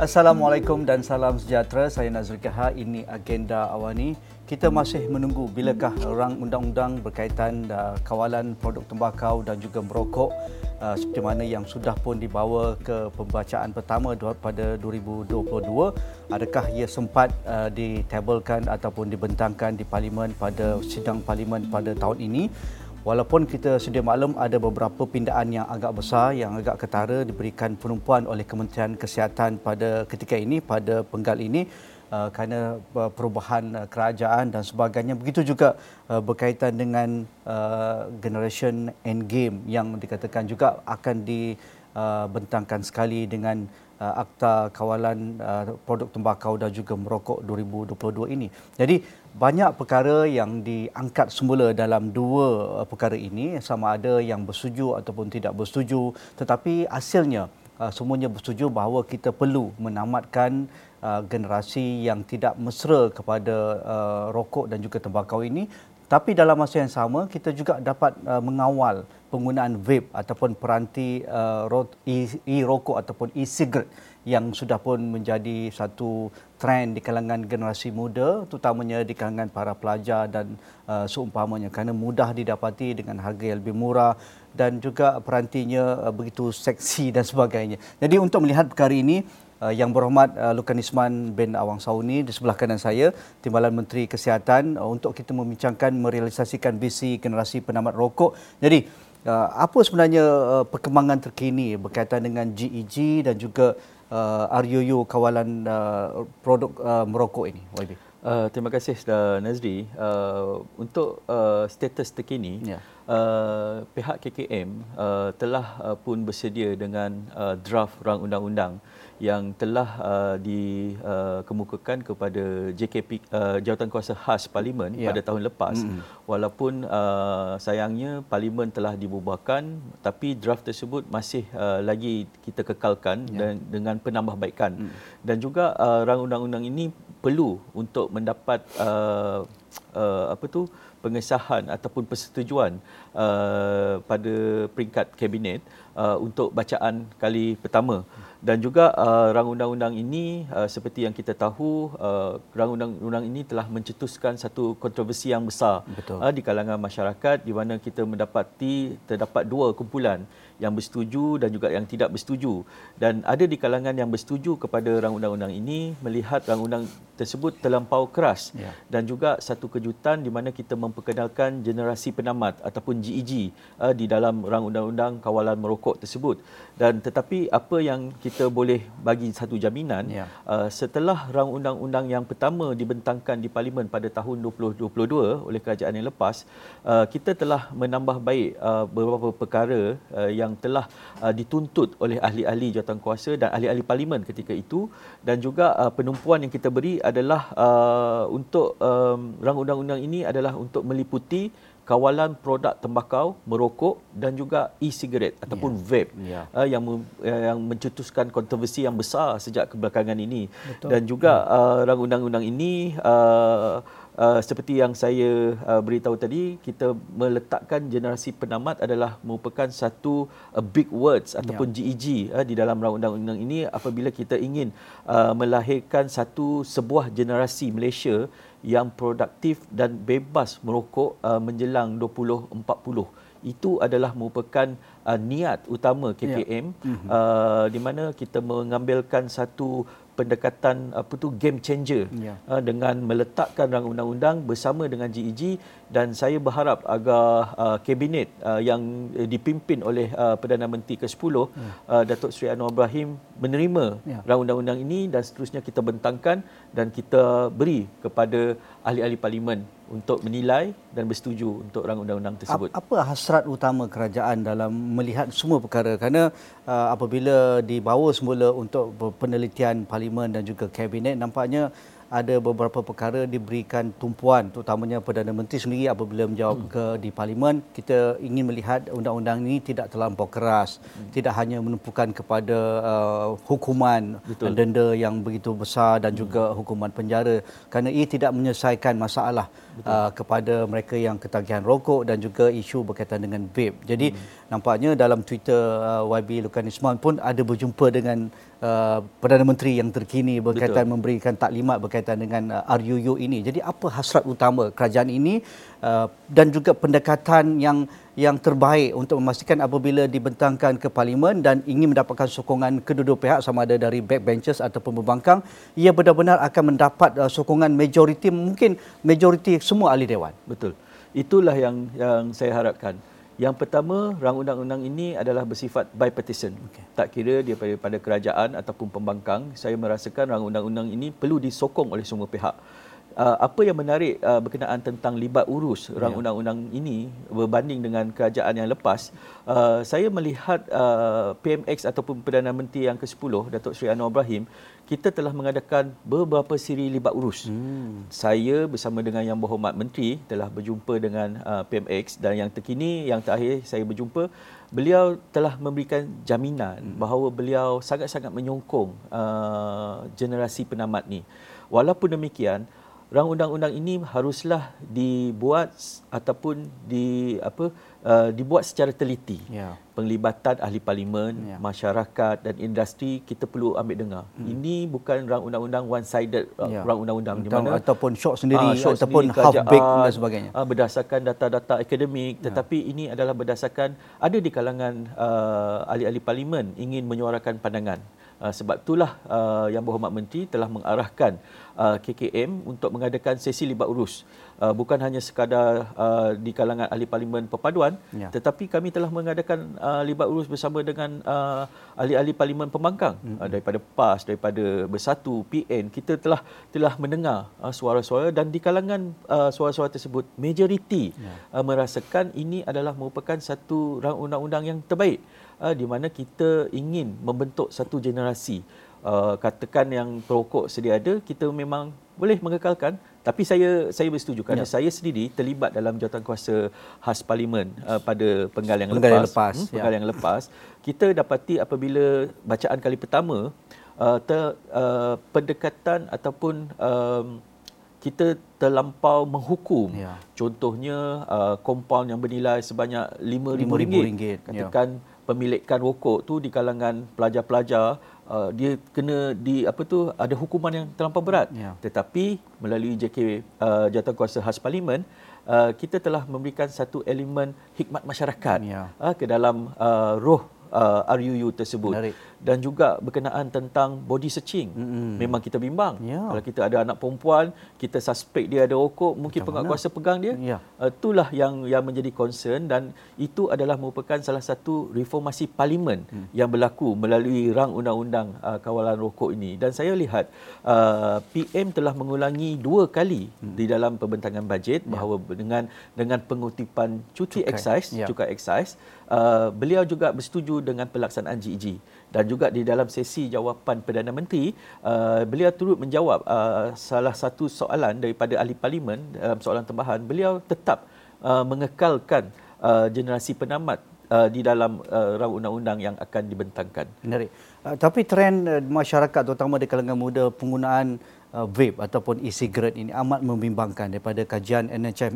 Assalamualaikum dan salam sejahtera. Saya Nazrul Kahar. Ini agenda Awani. Kita masih menunggu bilakah rang undang-undang berkaitan kawalan produk tembakau dan juga merokok seperti mana yang sudah pun dibawa ke pembacaan pertama pada 2022. Adakah ia sempat ditabelkan ataupun dibentangkan di Parlimen pada sidang Parlimen pada tahun ini? Walaupun kita sedia maklum ada beberapa pindaan yang agak besar, yang agak ketara diberikan penumpuan oleh Kementerian Kesihatan pada ketika ini, pada penggal ini kerana perubahan kerajaan dan sebagainya. Begitu juga berkaitan dengan Generation Endgame yang dikatakan juga akan dibentangkan sekali dengan Akta Kawalan Produk Tembakau dan juga Merokok 2022 ini. Jadi banyak perkara yang diangkat semula dalam dua perkara ini, sama ada yang bersetuju ataupun tidak bersetuju, tetapi hasilnya semuanya bersetuju bahawa kita perlu menamatkan generasi yang tidak mesra kepada rokok dan juga tembakau ini. Tapi dalam masa yang sama, kita juga dapat mengawal penggunaan vape ataupun peranti e-rokok ataupun e-cigarette yang sudah pun menjadi satu trend di kalangan generasi muda, terutamanya di kalangan para pelajar dan seumpamanya, kerana mudah didapati dengan harga yang lebih murah dan juga perantinya begitu seksi dan sebagainya. Jadi untuk melihat perkara ini, Yang Berhormat Lukan Isman bin Awang Sauni di sebelah kanan saya, Timbalan Menteri Kesihatan, untuk kita membincangkan merealisasikan visi generasi penamat rokok. Jadi apa sebenarnya perkembangan terkini berkaitan dengan GEG dan juga RUU Kawalan Produk Merokok ini, YB? Terima kasih Nazri. Untuk status terkini, pihak KKM telah pun bersedia dengan draft rang undang-undang yang telah dikemukakan kepada JKP, Jawatankuasa Khas Parlimen pada tahun lepas. Walaupun sayangnya Parlimen telah dibubarkan, tapi draft tersebut masih lagi kita kekalkan dan dengan penambahbaikan. Dan juga rang undang-undang ini perlu untuk mendapat pengesahan ataupun persetujuan pada peringkat kabinet untuk bacaan kali pertama. Dan juga rang undang-undang ini seperti yang kita tahu, rang undang-undang ini telah mencetuskan satu kontroversi yang besar di kalangan masyarakat, di mana kita terdapat dua kumpulan yang bersetuju dan juga yang tidak bersetuju. Dan ada di kalangan yang bersetuju kepada rang undang-undang ini melihat rang undang tersebut terlampau keras dan juga satu kejutan di mana kita memperkenalkan generasi penamat ataupun GEG di dalam rang undang-undang kawalan merokok tersebut. Dan tetapi apa yang kita boleh bagi satu jaminan, setelah rang undang-undang yang pertama dibentangkan di Parlimen pada tahun 2022 oleh kerajaan yang lepas, kita telah menambah baik beberapa perkara yang telah dituntut oleh ahli-ahli jawatankuasa dan ahli-ahli Parlimen ketika itu. Dan juga penumpuan yang kita beri adalah untuk rang undang-undang ini adalah untuk meliputi kawalan produk tembakau, merokok dan juga e-cigarette ataupun vape yang mencetuskan kontroversi yang besar sejak kebelakangan ini. Dan juga rang undang-undang ini seperti yang saya beritahu tadi, kita meletakkan generasi penamat adalah merupakan satu big words ataupun GEG di dalam rang undang-undang ini apabila kita ingin melahirkan sebuah generasi Malaysia yang produktif dan bebas merokok menjelang 2040. Itu adalah merupakan niat utama KKM, di mana kita mengambilkan satu pendekatan game changer dengan meletakkan rang undang-undang bersama dengan GEG. Dan saya berharap agar kabinet yang dipimpin oleh Perdana Menteri ke-10 Datuk Seri Anwar Ibrahim menerima rang undang-undang ini dan seterusnya kita bentangkan dan kita beri kepada ahli-ahli Parlimen untuk menilai dan bersetuju untuk rang undang-undang tersebut. Apa hasrat utama kerajaan dalam melihat semua perkara? Kerana apabila dibawa semula untuk penelitian Parlimen dan juga kabinet, nampaknya ada beberapa perkara diberikan tumpuan, terutamanya Perdana Menteri sendiri apabila menjawab di Parlimen. Kita ingin melihat undang-undang ini tidak terlampau keras, tidak hanya menumpukan kepada hukuman denda yang begitu besar dan juga hukuman penjara, kerana ia tidak menyelesaikan masalah kepada mereka yang ketagihan rokok dan juga isu berkaitan dengan vape. Jadi nampaknya dalam Twitter YB Lukan Isman pun ada berjumpa dengan Perdana Menteri yang terkini berkaitan Betul. memberikan taklimat berkaitan dengan RUU ini. Jadi apa hasrat utama kerajaan ini dan juga pendekatan yang terbaik untuk memastikan apabila dibentangkan ke Parlimen dan ingin mendapatkan sokongan kedua-dua pihak sama ada dari backbenchers ataupun pembangkang, ia benar-benar akan mendapat sokongan majoriti, mungkin majoriti semua ahli dewan. Betul. Itulah yang saya harapkan. Yang pertama, rang undang-undang ini adalah bersifat bipartisan. Tak kira dia daripada kerajaan ataupun pembangkang, saya merasakan rang undang-undang ini perlu disokong oleh semua pihak. Apa yang menarik berkenaan tentang libat urus rang undang-undang ini berbanding dengan kerajaan yang lepas, saya melihat PMX ataupun Perdana Menteri yang ke-10, Datuk Seri Anwar Ibrahim, kita telah mengadakan beberapa siri libat urus. Saya bersama dengan Yang Berhormat Menteri telah berjumpa dengan PMX, dan yang terkini, yang terakhir saya berjumpa, beliau telah memberikan jaminan bahawa beliau sangat-sangat menyokong generasi penamat ni. Walaupun demikian, rang undang-undang ini haruslah dibuat ataupun dibuat secara teliti. Penglibatan ahli parlimen, masyarakat dan industri kita perlu ambil dengar. Ini bukan rang undang-undang one-sided rang undang-undang di mana ataupun short sendiri ataupun half-baked dan sebagainya. Berdasarkan data-data akademik, tetapi ini adalah berdasarkan ada di kalangan ahli-ahli parlimen ingin menyuarakan pandangan. Sebab itulah Yang Berhormat Menteri telah mengarahkan KKM untuk mengadakan sesi libat urus. Bukan hanya sekadar di kalangan ahli parlimen perpaduan, tetapi kami telah mengadakan libat urus bersama dengan ahli-ahli parlimen pembangkang, daripada PAS, daripada Bersatu, PN. Kita telah mendengar suara-suara, dan di kalangan suara-suara tersebut majoriti merasakan ini adalah merupakan satu rang undang-undang yang terbaik, di mana kita ingin membentuk satu generasi. Katakan yang perokok sedia ada, kita memang boleh mengekalkan, tapi saya bersetuju kerana saya sendiri terlibat dalam jawatankuasa khas parlimen pada penggal yang lepas. Kita dapati apabila bacaan kali pertama, pendekatan ataupun kita terlampau menghukum. Contohnya kompaun yang bernilai sebanyak RM5,000. Katakan pemilikan rokok tu di kalangan pelajar-pelajar, dia kena ada hukuman yang terlampau berat. Tetapi melalui JK Jawatankuasa Khas Parlimen, kita telah memberikan satu elemen hikmat masyarakat ke dalam roh RUU tersebut. Menarik. Dan juga berkenaan tentang body searching. Memang kita bimbang. Kalau kita ada anak perempuan, kita suspek dia ada rokok, mungkin penguatkuasa pegang dia. Itulah yang menjadi concern, dan itu adalah merupakan salah satu reformasi parlimen yang berlaku melalui rang undang-undang kawalan rokok ini. Dan saya lihat PM telah mengulangi 2 kali di dalam pembentangan bajet bahawa dengan pengutipan cukai excise, beliau juga bersetuju dengan pelaksanaan GEG. Dan juga di dalam sesi jawapan Perdana Menteri, beliau turut menjawab salah satu soalan daripada ahli parlimen dalam soalan tambahan. Beliau tetap mengekalkan generasi penamat di dalam rang undang-undang yang akan dibentangkan. Menarik. Tapi trend masyarakat terutama di kalangan muda penggunaan vape ataupun e-cigarette ini amat membimbangkan. Daripada kajian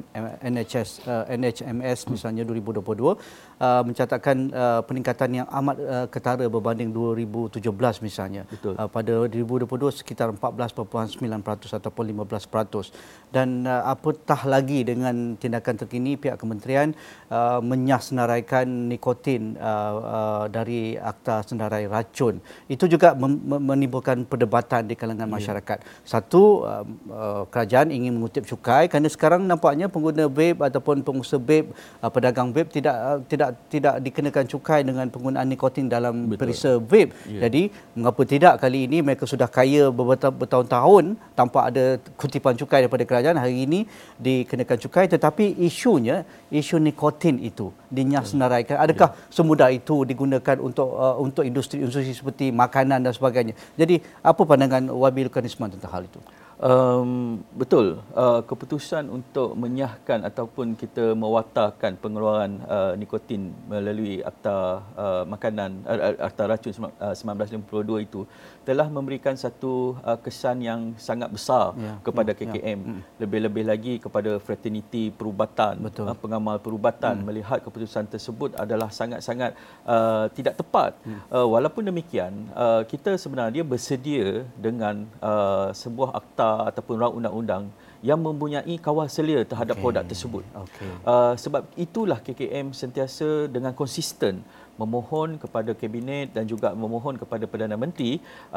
NHMS misalnya 2022 mencatatkan peningkatan yang amat ketara berbanding 2017 misalnya. Pada 2022 sekitar 14.9% ataupun 15%. Dan apatah lagi dengan tindakan terkini pihak kementerian menyasnaraikan nikotin dari Akta Senarai Racun. Itu juga menimbulkan perdebatan di kalangan masyarakat. Satu, kerajaan ingin mengutip cukai kerana sekarang nampaknya pengguna vape ataupun pengusaha vape, pedagang vape tidak dikenakan cukai dengan penggunaan nikotin dalam perisa vape. Jadi mengapa tidak kali ini mereka sudah kaya bertahun-tahun tanpa ada kutipan cukai daripada kerajaan, hari ini dikenakan cukai, tetapi isu nikotin itu dinyasnaraikan. Adakah semudah itu digunakan untuk industri seperti makanan dan sebagainya? Jadi apa pandangan Wabil Kanisman tentang hal itu? Betul. Keputusan untuk menyahkan ataupun kita mewatarkan pengeluaran nikotin melalui Akta Makanan Akta Racun 1952 itu telah memberikan satu kesan yang sangat besar kepada KKM. Lebih-lebih lagi kepada fraternity perubatan, pengamal perubatan melihat keputusan tersebut adalah sangat-sangat tidak tepat. Walaupun demikian, kita sebenarnya bersedia dengan sebuah akta ataupun rang undang-undang yang mempunyai kawal selia terhadap produk tersebut. Sebab itulah KKM sentiasa dengan konsisten memohon kepada Kabinet dan juga memohon kepada Perdana Menteri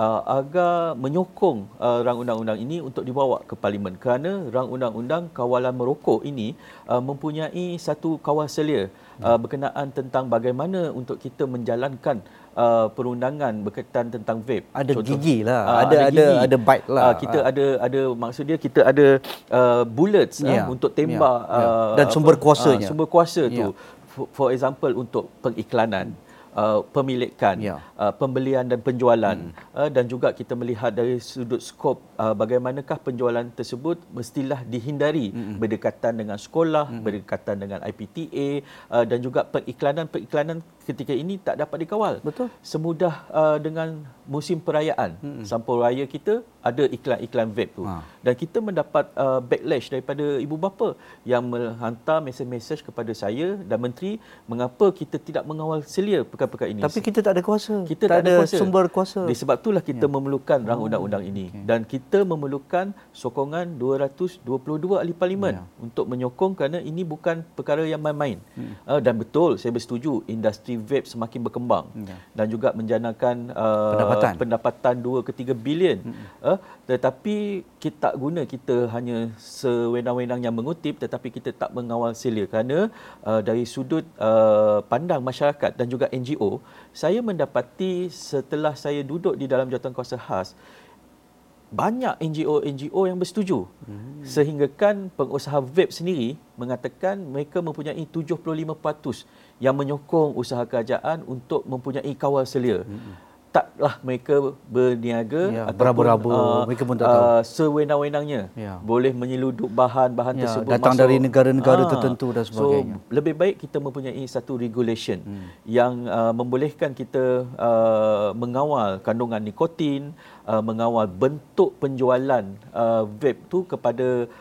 agar menyokong rang undang-undang ini untuk dibawa ke Parlimen, kerana rang undang-undang kawalan merokok ini mempunyai satu kawal selia berkenaan tentang bagaimana untuk kita menjalankan perundangan berkaitan tentang vape. Ada gigi lah, ada bite lah. Kita ada maksud dia kita ada bullets untuk tembak dan sumber kuasanya. Sumber kuasa tu. For example untuk pengiklanan, pemilikan, pembelian dan penjualan, dan juga kita melihat dari sudut skop bagaimanakah penjualan tersebut mestilah dihindari berdekatan dengan sekolah, berdekatan dengan IPTA, dan juga periklanan ketika ini tak dapat dikawal. Betul. Semudah dengan musim perayaan, sampul raya kita ada iklan-iklan vape tu. Dan kita mendapat backlash daripada ibu bapa yang menghantar mesej-mesej kepada saya dan menteri, mengapa kita tidak mengawal selia perkara-perkara ini. Tapi kita tak ada kuasa. Kita tak ada kuasa. Sumber kuasa. Sebab itulah kita memerlukan rang undang-undang ini. Dan kita memerlukan sokongan 222 ahli parlimen untuk menyokong, kerana ini bukan perkara yang main-main. Dan betul, saya bersetuju industri vape semakin berkembang dan juga menjanakan pendapatan 2 ke 3 bilion. Tetapi kita tak guna kita hanya sewenang-wenangnya mengutip, tetapi kita tak mengawal selia, kerana dari sudut pandang masyarakat dan juga NGO, saya mendapati setelah saya duduk di dalam jawatankuasa khas, banyak NGO yang bersetuju. Sehinggakan pengusaha vape sendiri mengatakan mereka mempunyai 75% yang menyokong usaha kerajaan untuk mempunyai kawal selia. Taklah mereka berniaga ataupun beraba-raba, mereka pun tak tahu. Sewenang-wenangnya boleh menyeludup bahan-bahan tersebut datang dari negara-negara tertentu dan sebagainya. So lebih baik kita mempunyai satu regulation yang membolehkan kita mengawal kandungan nikotin, mengawal bentuk penjualan vape tu kepada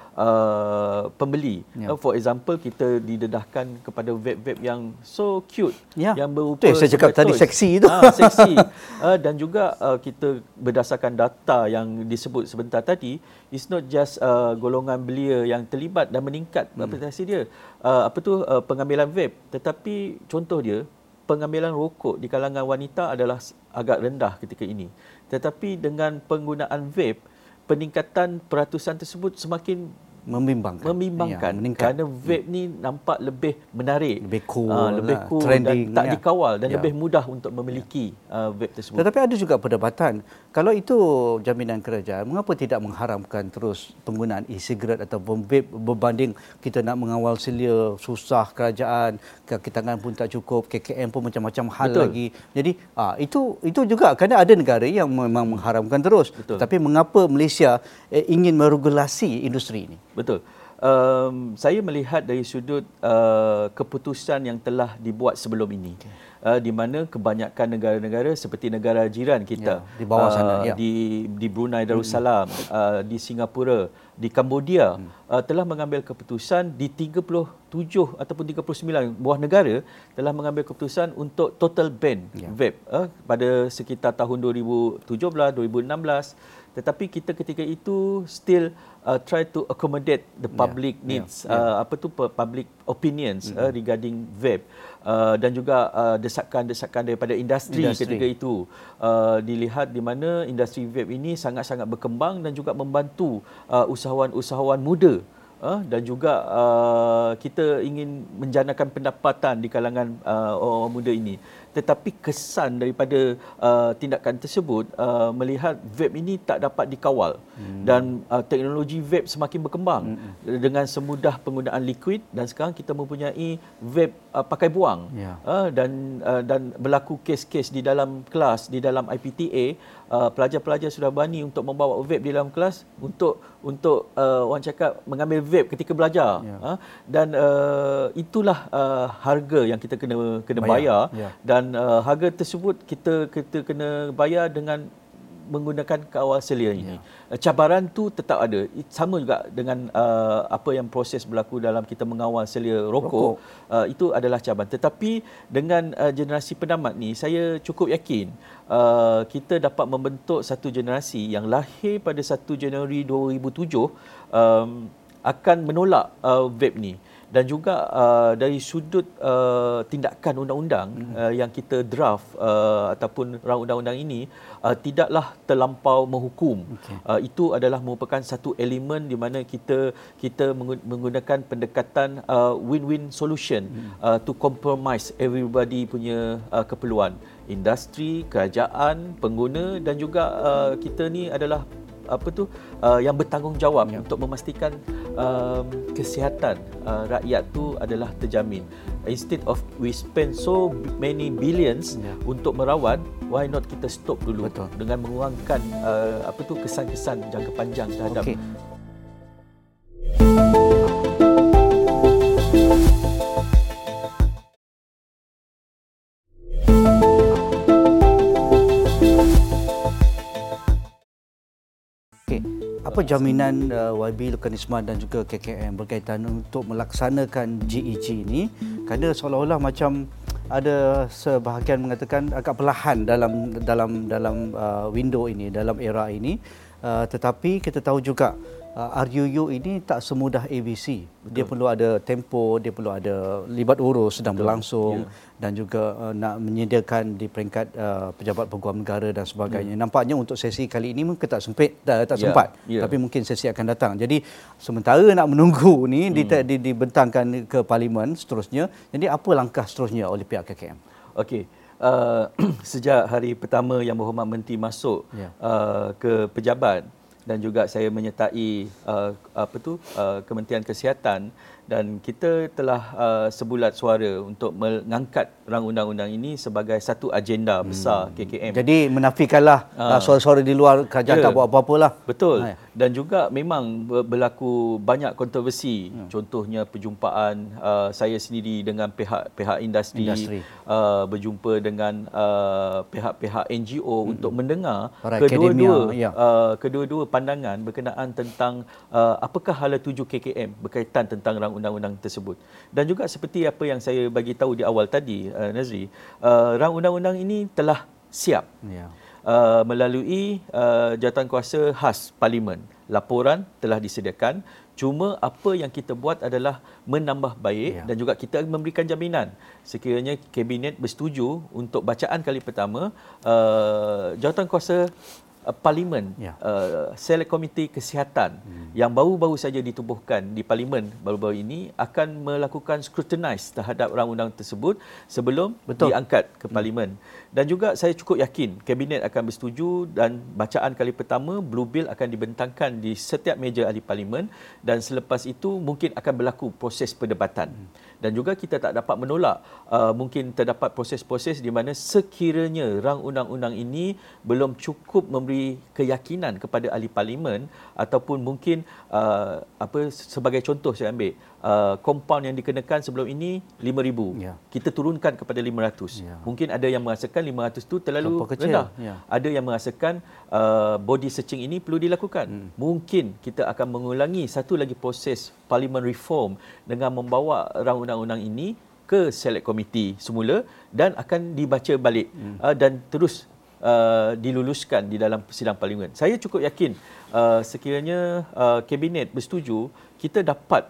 pembeli. For example, kita didedahkan kepada vape-vape yang so cute, yang berupa saya cakap tadi seksi itu. Seksi. Dan juga kita berdasarkan data yang disebut sebentar tadi, it's not just golongan belia yang terlibat dan meningkat prestasi dia, pengambilan vape, tetapi contoh dia, pengambilan rokok di kalangan wanita adalah agak rendah ketika ini. Tetapi dengan penggunaan vape, peningkatan peratusan tersebut semakin membimbangkan, kerana vape ni nampak lebih menarik, lebih cool, trending, dan tak dikawal dan lebih mudah untuk memiliki vape tersebut. Tetapi ada juga perdebatan, kalau itu jaminan kerajaan, mengapa tidak mengharamkan terus penggunaan e-cigarette atau vape berbanding kita nak mengawal selia, susah kerajaan, kaki tangan pun tak cukup, KKM pun macam-macam hal lagi. Jadi itu juga, kerana ada negara yang memang mengharamkan terus. Tapi mengapa Malaysia ingin meregulasi industri ini? Betul. Saya melihat dari sudut keputusan yang telah dibuat sebelum ini, di mana kebanyakan negara-negara seperti negara jiran kita, di bawah sana, di Brunei Darussalam, di Singapura, di Cambodia, telah mengambil keputusan, di 37 ataupun 39 buah negara telah mengambil keputusan untuk total ban vape pada sekitar tahun 2017, 2016. Tetapi kita ketika itu still try to accommodate the public needs, public opinions regarding vape, dan juga desakan-desakan daripada industri ketika itu. Dilihat di mana industri vape ini sangat-sangat berkembang dan juga membantu usahawan-usahawan muda dan juga kita ingin menjanakan pendapatan di kalangan orang muda ini. Tetapi kesan daripada tindakan tersebut melihat vape ini tak dapat dikawal dan teknologi vape semakin berkembang dengan semudah penggunaan liquid, dan sekarang kita mempunyai vape pakai buang, dan berlaku kes-kes di dalam kelas, di dalam IPTA, pelajar-pelajar sudah berani untuk membawa vape di dalam kelas untuk orang cakap mengambil vape ketika belajar, dan itulah harga yang kita kena bayar. Dan harga tersebut kita kena bayar dengan menggunakan kawal selia ini. Cabaran tu tetap ada. Sama juga dengan apa yang proses berlaku dalam kita mengawal selia rokok. Itu adalah cabaran. Tetapi dengan generasi penamat ni, saya cukup yakin kita dapat membentuk satu generasi yang lahir pada 1 Januari 2007 akan menolak vape ni. Dan juga dari sudut tindakan undang-undang yang kita draft ataupun rang undang-undang ini tidaklah terlampau menghukum. Itu adalah merupakan satu elemen di mana kita menggunakan pendekatan win-win solution to compromise everybody punya keperluan. Industri, kerajaan, pengguna, dan juga kita ni adalah yang bertanggungjawab untuk memastikan kesihatan rakyat tu adalah terjamin. Instead of we spend so many billions untuk merawat, why not kita stop dulu dengan mengurangkan kesan-kesan jangka panjang terhadap Apa jaminan YB Lukan Isman dan juga KKM berkaitan untuk melaksanakan GEG ini? Kerana seolah-olah macam ada sebahagian mengatakan agak perlahan dalam window ini, dalam era ini. Tetapi kita tahu juga RUU ini tak semudah ABC. Dia perlu ada tempo, dia perlu ada libat urus sedang berlangsung, dan juga nak menyediakan di peringkat pejabat peguam negara dan sebagainya. Nampaknya untuk sesi kali ini mungkin tak sempat, tapi mungkin sesi akan datang. Jadi sementara nak menunggu ni dibentangkan ke parlimen seterusnya, jadi apa langkah seterusnya oleh pihak KKM? Okey. Sejak hari pertama Yang Berhormat Menteri masuk ke pejabat, dan juga saya menyertai Kementerian Kesihatan, dan kita telah sebulat suara untuk mengangkat rang undang-undang ini sebagai satu agenda besar KKM. Jadi menafikanlah suara-suara di luar kerajaan tak buat apa-apa lah. Betul. Dan juga memang berlaku banyak kontroversi. Contohnya perjumpaan saya sendiri dengan pihak industri. Berjumpa dengan pihak-pihak NGO untuk mendengar kedua-dua pandangan berkenaan tentang apakah hala tuju KKM berkaitan tentang rang undang-undang tersebut. Dan juga seperti apa yang saya bagi tahu di awal tadi, Nazri, rang undang-undang ini telah siap melalui jawatankuasa khas Parlimen. Laporan telah disediakan. Cuma apa yang kita buat adalah menambah baik, dan juga kita memberikan jaminan sekiranya Kabinet bersetuju untuk bacaan kali pertama, jawatankuasa Parlimen, Select Komiti Kesihatan yang baru-baru saja ditubuhkan di Parlimen baru-baru ini akan melakukan scrutinize terhadap rang undang tersebut sebelum diangkat ke Parlimen. Dan juga saya cukup yakin Kabinet akan bersetuju, dan bacaan kali pertama Blue Bill akan dibentangkan di setiap meja ahli Parlimen, dan selepas itu mungkin akan berlaku proses perdebatan. Dan juga kita tak dapat menolak mungkin terdapat proses-proses di mana sekiranya rang undang-undang ini belum cukup memberi keyakinan kepada ahli Parlimen, ataupun mungkin sebagai contoh saya ambil kompaun yang dikenakan sebelum ini 5,000, kita turunkan kepada 500. Mungkin ada yang merasakan 500 itu terlalu rendah. Ada yang merasakan body searching ini perlu dilakukan. Mungkin kita akan mengulangi satu lagi proses Parlimen reform dengan membawa rang undang-undang ini ke Select Committee semula, dan akan dibaca balik dan terus diluluskan di dalam sidang Parlimen. Saya cukup yakin sekiranya Kabinet bersetuju, kita dapat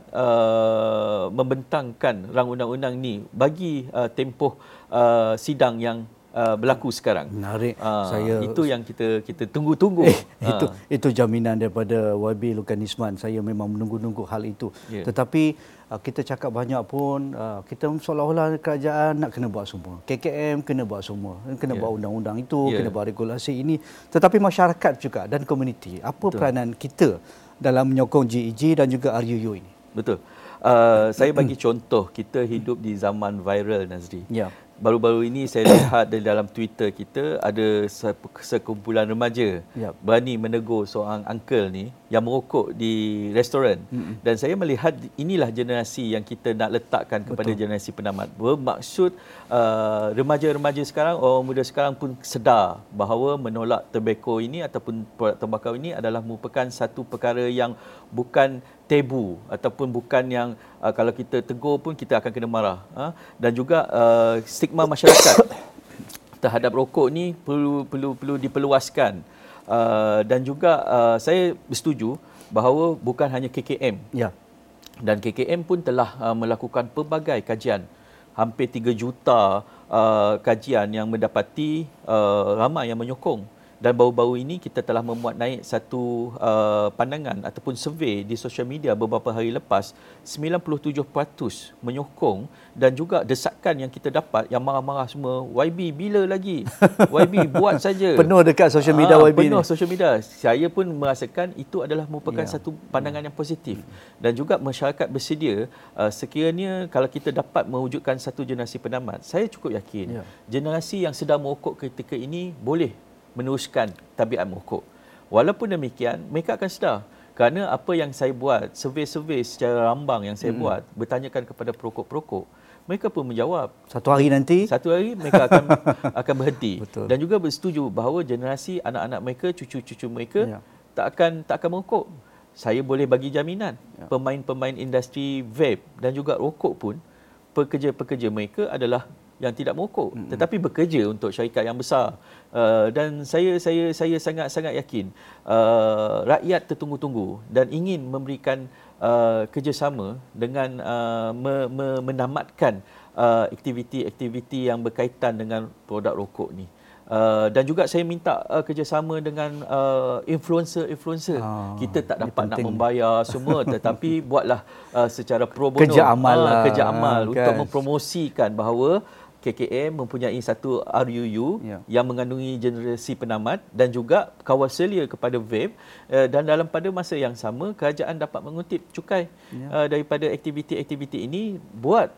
membentangkan rang undang-undang ini bagi tempoh sidang yang berlaku sekarang. Menarik. Itu yang kita tunggu-tunggu. Itu jaminan daripada YB Lukanisman. Saya memang menunggu-nunggu hal itu. Tetapi kita cakap banyak pun, kita seolah-olah kerajaan nak kena buat semua. KKM kena buat semua. Kena buat undang-undang itu, kena buat regulasi ini. Tetapi masyarakat juga dan komuniti, apa peranan kita dalam menyokong GEG dan juga RUU ini? Betul. Saya bagi contoh, kita hidup di zaman viral, Nazri. Baru-baru ini saya lihat di dalam Twitter kita ada sekumpulan remaja berani menegur seorang uncle ni yang merokok di restoran. Dan saya melihat inilah generasi yang kita nak letakkan kepada generasi penamat. Bermaksud remaja-remaja sekarang, orang muda sekarang pun sedar bahawa menolak tobacco ini ataupun produk tembakau ini adalah merupakan satu perkara yang bukan tabu ataupun bukan yang kalau kita tegur pun kita akan kena marah. Dan juga stigma masyarakat terhadap rokok ni perlu diperluaskan. Dan juga saya bersetuju bahawa bukan hanya KKM. Dan KKM pun telah melakukan pelbagai kajian. Hampir 3 juta kajian yang mendapati ramai yang menyokong. Dan baru-baru ini kita telah memuat naik satu pandangan ataupun survey di sosial media beberapa hari lepas, 97% menyokong, dan juga desakan yang kita dapat yang marah-marah semua, YB bila lagi? YB buat saja. Penuh dekat sosial media YB penuh ni. Sosial media. Saya pun merasakan itu adalah merupakan satu pandangan yang positif. Dan juga masyarakat bersedia, sekiranya kalau kita dapat mewujudkan satu generasi penamat, saya cukup yakin generasi yang sedang merokok ketika ini boleh meneruskan tabiat merokok. Walaupun demikian, mereka akan sedar kerana apa yang saya buat, survey-survey secara rambang yang saya buat, bertanyakan kepada perokok-perokok, mereka pun menjawab. Satu hari mereka akan berhenti. Betul. Dan juga bersetuju bahawa generasi anak-anak mereka, cucu-cucu mereka tak akan merokok. Saya boleh bagi jaminan, pemain-pemain industri vape dan juga rokok pun, pekerja-pekerja mereka adalah yang tidak merokok, tetapi bekerja untuk syarikat yang besar. Dan saya sangat-sangat yakin rakyat tertunggu-tunggu dan ingin memberikan kerjasama dengan menamatkan aktiviti-aktiviti yang berkaitan dengan produk rokok ni. Dan juga saya minta kerjasama dengan influencer-influencer. Kita tak dapat nak membayar semua, tetapi buatlah secara pro bono, kerja amal untuk mempromosikan bahawa KKM mempunyai satu RUU yang mengandungi generasi penamat dan juga kawal selia kepada vape, dan dalam pada masa yang sama kerajaan dapat mengutip cukai daripada aktiviti-aktiviti ini buat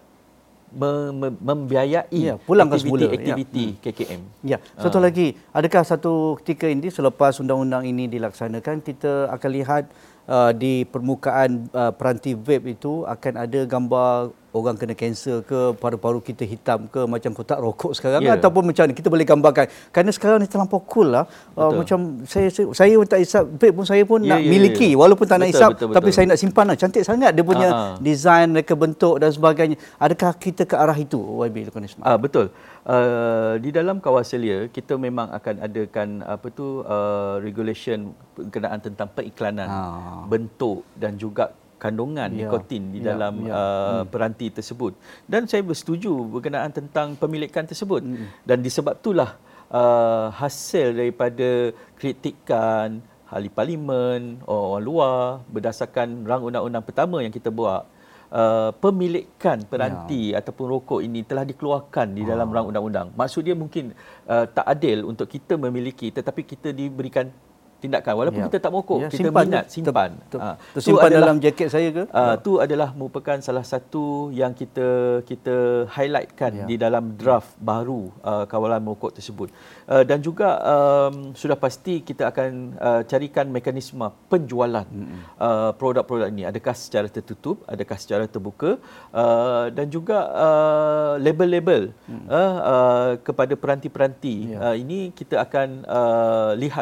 membiayai aktiviti KKM. Satu lagi, adakah satu ketika ini selepas undang-undang ini dilaksanakan, kita akan lihat di permukaan peranti vape itu akan ada gambar orang kena kanser ke, paru-paru kita hitam ke, macam kotak rokok sekarang, ataupun macam ni kita boleh gambarkan. Kerana sekarang ni terlampau cool lah. Macam saya pun tak isap vape pun, saya pun nak miliki walaupun tak nak isap, tapi saya nak simpan lah. Cantik sangat dia punya design, mereka bentuk dan sebagainya. Adakah kita ke arah itu, YB Lukanisman? Betul. Di dalam kawal selia kita memang akan adakan regulation berkenaan tentang periklanan, bentuk dan juga kandungan nikotin di dalam peranti tersebut. Dan saya bersetuju berkenaan tentang pemilikan tersebut. Dan disebab itulah hasil daripada kritikan ahli parlimen, orang luar, berdasarkan rang undang-undang pertama yang kita buat, pemilikan peranti ataupun rokok ini telah dikeluarkan di dalam rang undang-undang. Maksud dia mungkin tak adil untuk kita memiliki, tetapi kita diberikan tindakan walaupun kita tak merokok, kita minat simpan. Tersimpan dalam jaket saya ke? Itu adalah merupakan salah satu yang kita highlightkan di dalam draft baru kawalan merokok tersebut. Dan juga sudah pasti kita akan carikan mekanisme penjualan produk-produk ini, adakah secara tertutup, adakah secara terbuka, dan juga label-label kepada peranti-peranti ini kita akan lihat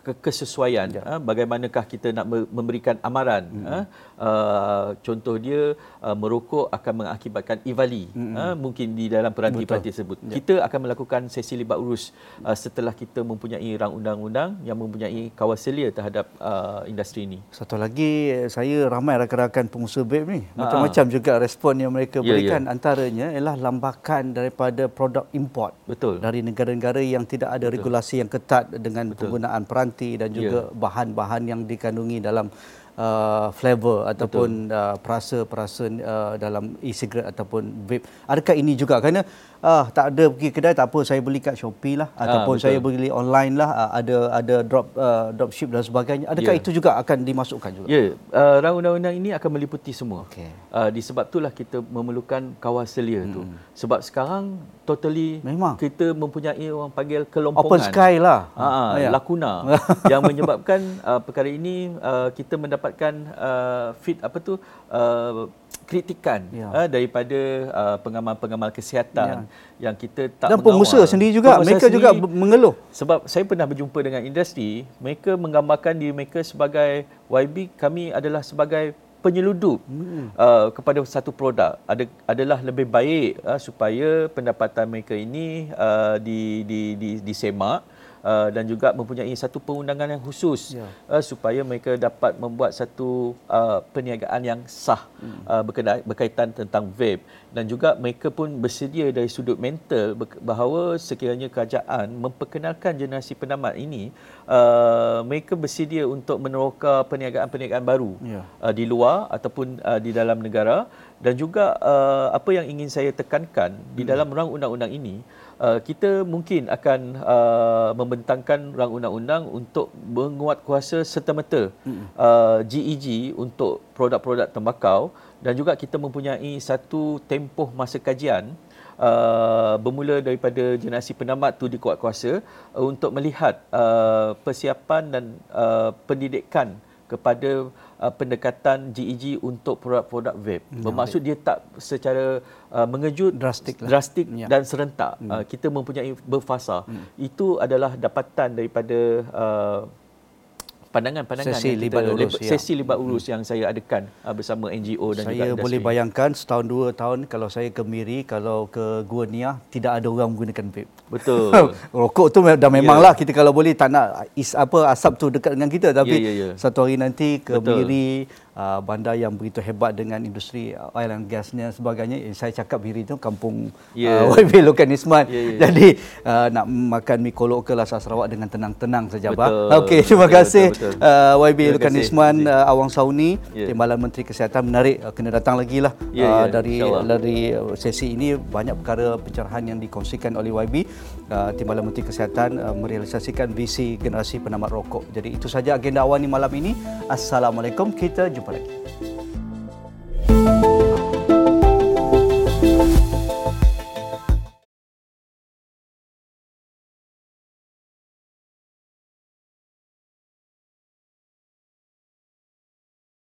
kesesuaian. Bagaimanakah kita nak memberikan amaran. Contoh dia, merokok akan mengakibatkan EVALI, mungkin di dalam peranti-peranti tersebut. Kita akan melakukan sesi libat urus setelah kita mempunyai rang undang-undang yang mempunyai kawal selia terhadap industri ini. Satu lagi, saya ramai rakan-rakan pengusaha vape ni. Macam-macam juga respon yang mereka berikan. Antaranya ialah lambakan daripada produk import. Betul. Dari negara-negara yang tidak ada regulasi yang ketat dengan penggunaan peranti dan juga bahan-bahan yang dikandungi dalam flavor ataupun perasa-perasa dalam e-cigarette ataupun vape. Adakah ini juga kerana tak ada pergi kedai, tak apa, saya beli kat Shopee lah ataupun saya beli online lah, ada dropship dan sebagainya. Adakah itu juga akan dimasukkan juga? Rang undang-undang ini akan meliputi semua. Disebab itulah kita memerlukan kawal selia tu. Sebab sekarang totally memang kita mempunyai orang panggil kelompongan. Open sky lah. Lakuna yang menyebabkan perkara ini kita mendapatkan kritikan daripada pengamal-pengamal kesihatan yang kita tak dan pengusaha sendiri juga, mereka juga mengeluh. Sebab saya pernah berjumpa dengan industri, mereka menggambarkan diri mereka sebagai YB, kami adalah sebagai penyeludup kepada satu produk. Adalah lebih baik supaya pendapatan mereka ini disemak dan juga mempunyai satu perundangan yang khusus supaya mereka dapat membuat satu perniagaan yang sah berkaitan tentang vape, dan juga mereka pun bersedia dari sudut mental bahawa sekiranya kerajaan memperkenalkan generasi penamat ini, mereka bersedia untuk meneroka perniagaan-perniagaan baru di luar ataupun di dalam negara. Dan juga apa yang ingin saya tekankan di dalam rang undang-undang ini, kita mungkin akan membentangkan rang undang-undang untuk menguatkuasa serta-merta GEG untuk produk-produk tembakau, dan juga kita mempunyai satu tempoh masa kajian bermula daripada generasi penamat tu dikuatkuasa untuk melihat persiapan dan pendidikan kepada pendekatan GEG untuk produk-produk vape. Bermaksud dia tak secara mengejut, drastik dan serentak. Kita mempunyai berfasa. Itu adalah dapatan daripada pandangan-pandangan sesi libat urus yang saya adakan bersama NGO dan juga industri. Saya boleh bayangkan setahun 2 tahun kalau saya ke Miri, kalau ke Gua Nia, tidak ada orang menggunakan vape. Betul. Rokok tu dah memanglah kita kalau boleh tak nak asap tu dekat dengan kita, tapi satu hari nanti ke Miri, bandar yang begitu hebat dengan industri oil and gasnya sebagainya, saya cakap Miri tu kampung YB Lokanisman. Jadi nak makan mi kolok ke Lasar Sarawak dengan tenang-tenang saja. Okey, terima kasih YB Lokanisman Awang Sauni, Timbalan Menteri Kesihatan. Menarik, kena datang lagi lah dari sesi ini. Banyak perkara pencerahan yang dikongsikan oleh YB. Timbalan Menteri Kesihatan merealisasikan visi generasi penamat rokok. Jadi itu saja agenda Awani malam ini. Assalamualaikum, kita jumpa lagi.